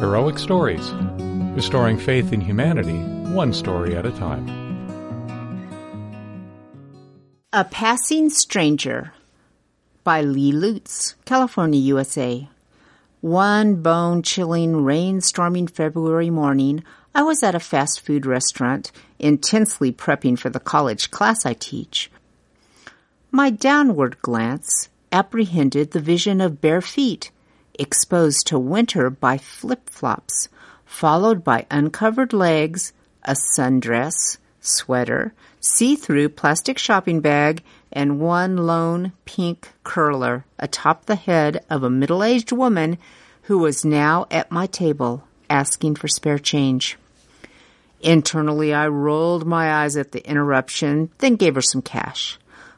Heroic Stories, restoring faith in humanity, one story at a time. A Passing Stranger by Lee Lutz, California, USA. One bone-chilling, rain-storming February morning, I was at a fast food restaurant, intensely prepping for the college class I teach. My downward glance apprehended the vision of bare feet, exposed to winter by flip-flops, followed by uncovered legs, a sundress, sweater, see-through plastic shopping bag, and one lone pink curler atop the head of a middle-aged woman who was now at my table asking for spare change. Internally, I rolled my eyes at the interruption, then gave her some cash.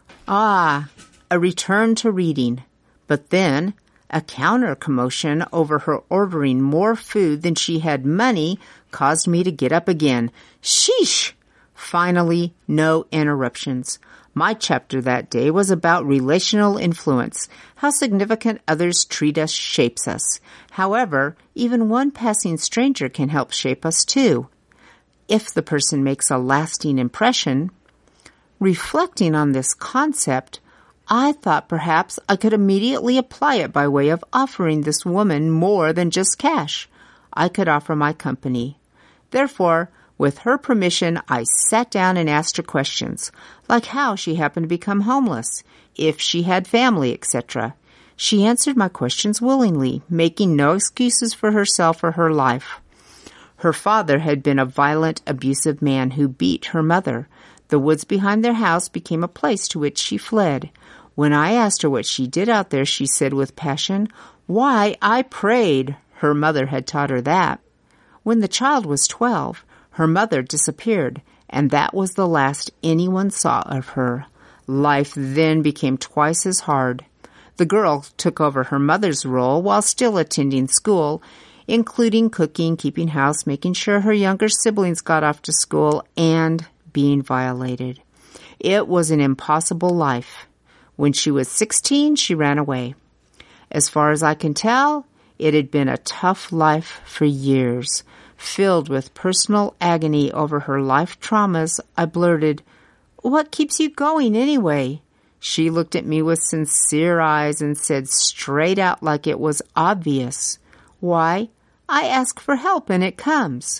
A return to reading. But then, a counter-commotion over her ordering more food than she had money caused me to get up again. Sheesh! Finally, no interruptions. My chapter that day was about relational influence, how significant others treat us shapes us. However, even one passing stranger can help shape us too, if the person makes a lasting impression. Reflecting on this concept, I thought perhaps I could immediately apply it by way of offering this woman more than just cash. I could offer my company. Therefore, with her permission, I sat down and asked her questions, like how she happened to become homeless, if she had family, etc. She answered my questions willingly, making no excuses for herself or her life. Her father had been a violent, abusive man who beat her mother. The woods behind their house became a place to which she fled. When I asked her what she did out there, she said with passion, "Why, I prayed." Her mother had taught her that. When the child was 12, her mother disappeared, and that was the last anyone saw of her. Life then became twice as hard. The girl took over her mother's role while still attending school, including cooking, keeping house, making sure her younger siblings got off to school, and being violated. It was an impossible life. When she was 16, she ran away. As far as I can tell, it had been a tough life for years. Filled with personal agony over her life traumas, I blurted, "What keeps you going anyway?" She looked at me with sincere eyes and said straight out like it was obvious, "Why, I ask for help and it comes."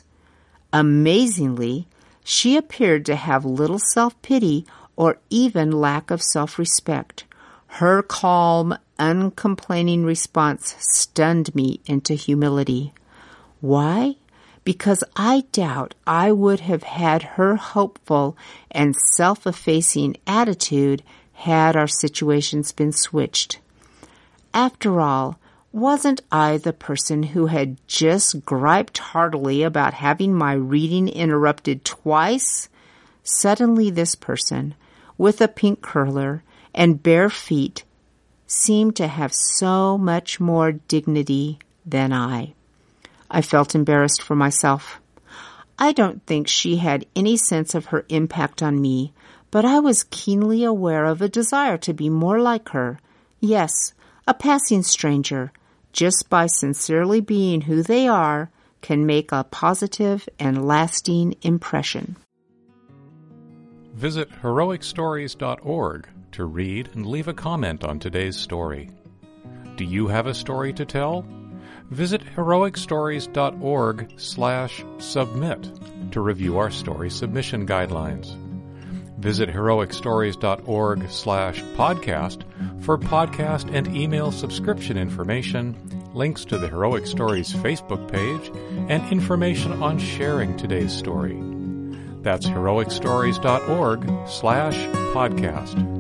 Amazingly, she appeared to have little self-pity or even lack of self-respect. Her calm, uncomplaining response stunned me into humility. Why? Because I doubt I would have had her hopeful and self-effacing attitude had our situations been switched. After all, wasn't I the person who had just griped heartily about having my reading interrupted twice? Suddenly this person, with a pink curler and bare feet, seemed to have so much more dignity than I. I felt embarrassed for myself. I don't think she had any sense of her impact on me, but I was keenly aware of a desire to be more like her. Yes, a passing stranger, just by sincerely being who they are, can make a positive and lasting impression. Visit heroicstories.org to read and leave a comment on today's story. Do you have a story to tell? Visit heroicstories.org/submit to review our story submission guidelines. Visit heroicstories.org/podcast for podcast and email subscription information, links to the Heroic Stories Facebook page, and information on sharing today's story. That's heroicstories.org/podcast.